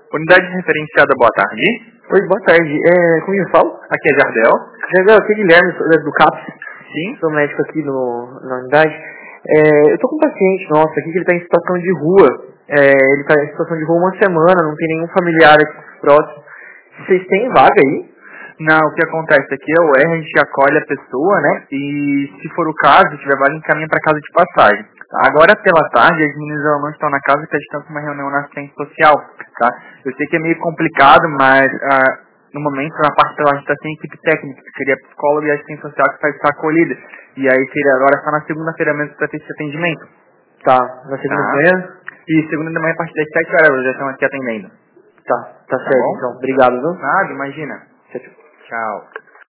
Unidade referenciada, boa tarde. Oi, boa tarde. Como eu falo? Aqui é Jardel. Jardel, aqui é Guilherme, do CAPS. Sim. Sou médico aqui na unidade. Eu tô com um paciente nosso aqui que ele tá em situação de rua. Ele tá em situação de rua uma semana, não tem nenhum familiar aqui próximo. Vocês têm vaga aí? Não, o que acontece aqui é o R, a gente acolhe a pessoa, né? E se for o caso, se tiver vaga, encaminha para casa de passagem. Tá? Agora pela tarde, as meninas não estão na casa, porque estão com uma reunião na assistência social, tá? Eu sei que é meio complicado, mas no momento, na parte pela gente está sem equipe técnica, que seria psicóloga e assistência social que faz essa acolhida. E aí seria agora só na segunda-feira mesmo para ter esse atendimento. Tá, na segunda de manhã? E segunda de manhã a partir das 7 horas, já estão aqui atendendo. Tá certo, Bom? então. Obrigado, viu? Nada, imagina. Tchau, tchau. Tchau.